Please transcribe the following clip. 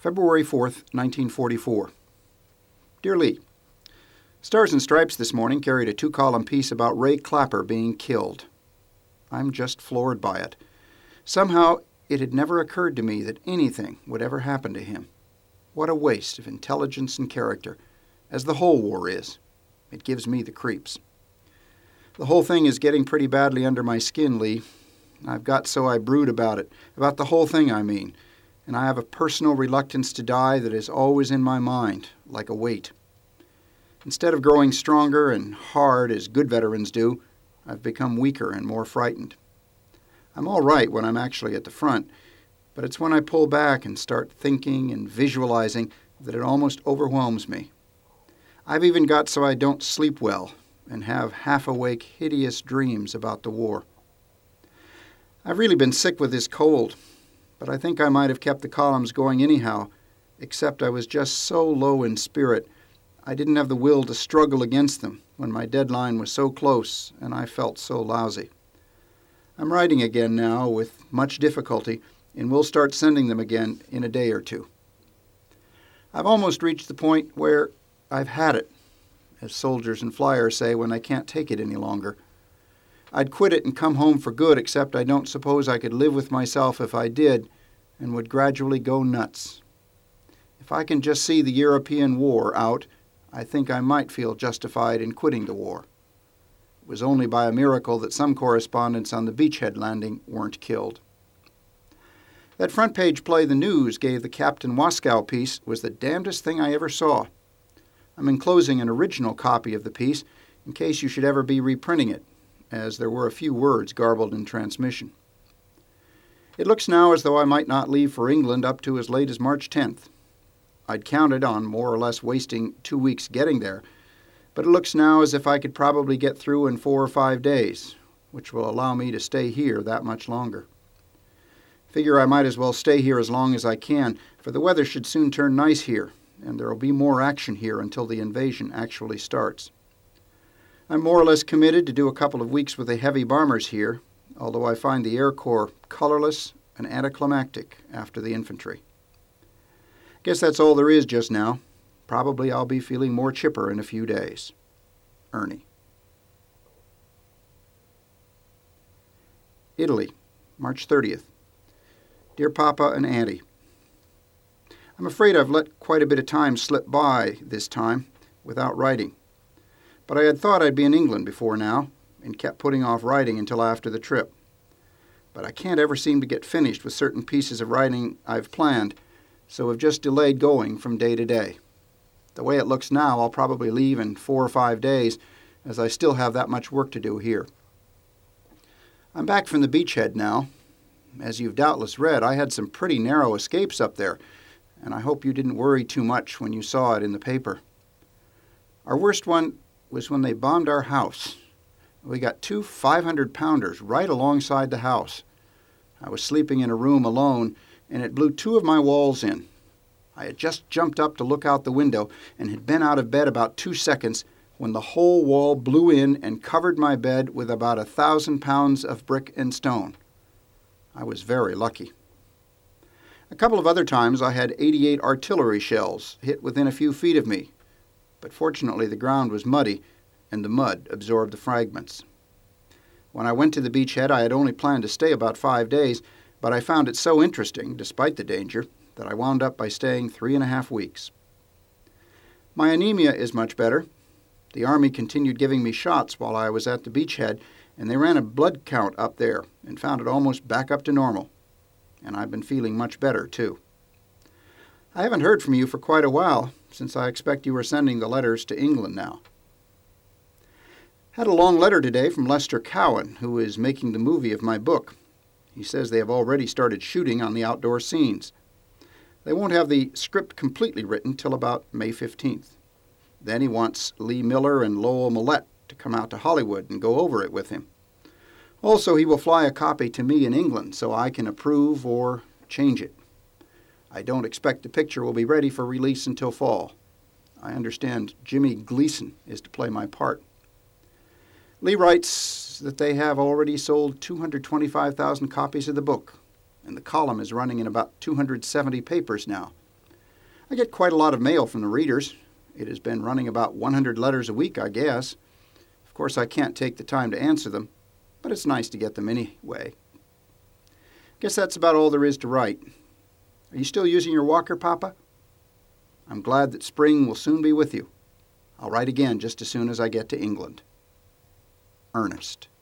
February 4th, 1944. Dear Lee, Stars and Stripes this morning carried a 2-column piece about Ray Clapper being killed. I'm just floored by it. Somehow, it had never occurred to me that anything would ever happen to him. What a waste of intelligence and character, as the whole war is. It gives me the creeps. The whole thing is getting pretty badly under my skin, Lee. I've got so I brood about it, about the whole thing, I mean, and I have a personal reluctance to die that is always in my mind, like a weight. Instead of growing stronger and hard as good veterans do, I've become weaker and more frightened. I'm all right when I'm actually at the front, but it's when I pull back and start thinking and visualizing that it almost overwhelms me. I've even got so I don't sleep well and have half-awake, hideous dreams about the war. I've really been sick with this cold, but I think I might have kept the columns going anyhow, except I was just so low in spirit I didn't have the will to struggle against them when my deadline was so close and I felt so lousy. I'm writing again now with much difficulty, and we'll start sending them again in a day or two. I've almost reached the point where I've had it, as soldiers and flyers say when I can't take it any longer. I'd quit it and come home for good, except I don't suppose I could live with myself if I did, and would gradually go nuts. If I can just see the European war out, I think I might feel justified in quitting the war. It was only by a miracle that some correspondents on the beachhead landing weren't killed. That front page play the News gave the Captain Waskow piece was the damnedest thing I ever saw. I'm enclosing an original copy of the piece in case you should ever be reprinting it, as there were a few words garbled in transmission. It looks now as though I might not leave for England up to as late as March 10th. I'd counted on more or less wasting 2 weeks getting there, but it looks now as if I could probably get through in 4 or 5 days, which will allow me to stay here that much longer. Figure I might as well stay here as long as I can, for the weather should soon turn nice here, and there will be more action here until the invasion actually starts. I'm more or less committed to do a couple of weeks with the heavy bombers here, although I find the Air Corps colorless and anticlimactic after the infantry. Guess that's all there is just now. Probably I'll be feeling more chipper in a few days. Ernie. Italy, March 30th. Dear Papa and Auntie, I'm afraid I've let quite a bit of time slip by this time without writing. But I had thought I'd be in England before now and kept putting off writing until after the trip. But I can't ever seem to get finished with certain pieces of writing I've planned, so have just delayed going from day to day. The way it looks now, I'll probably leave in 4 or 5 days, as I still have that much work to do here. I'm back from the beachhead now. As you've doubtless read, I had some pretty narrow escapes up there, and I hope you didn't worry too much when you saw it in the paper. Our worst one was when they bombed our house. We got 2 500-pounders right alongside the house. I was sleeping in a room alone, and it blew 2 of my walls in. I had just jumped up to look out the window and had been out of bed about 2 seconds when the whole wall blew in and covered my bed with about 1,000 pounds of brick and stone. I was very lucky. A couple of other times I had 88 artillery shells hit within a few feet of me, but fortunately the ground was muddy and the mud absorbed the fragments. When I went to the beachhead, I had only planned to stay about 5 days, but I found it so interesting, despite the danger, that I wound up by staying 3.5 weeks. My anemia is much better. The Army continued giving me shots while I was at the beachhead, and they ran a blood count up there and found it almost back up to normal. And I've been feeling much better, too. I haven't heard from you for quite a while, since I expect you are sending the letters to England now. Had a long letter today from Lester Cowan, who is making the movie of my book. He says they have already started shooting on the outdoor scenes. They won't have the script completely written till about May 15th. Then he wants Lee Miller and Lowell Millette to come out to Hollywood and go over it with him. Also, he will fly a copy to me in England so I can approve or change it. I don't expect the picture will be ready for release until fall. I understand Jimmy Gleason is to play my part. Lee writes that they have already sold 225,000 copies of the book, and the column is running in about 270 papers now. I get quite a lot of mail from the readers. It has been running about 100 letters a week, I guess. Of course, I can't take the time to answer them, but it's nice to get them anyway. Guess that's about all there is to write. Are you still using your walker, Papa? I'm glad that spring will soon be with you. I'll write again just as soon as I get to England. Ernest.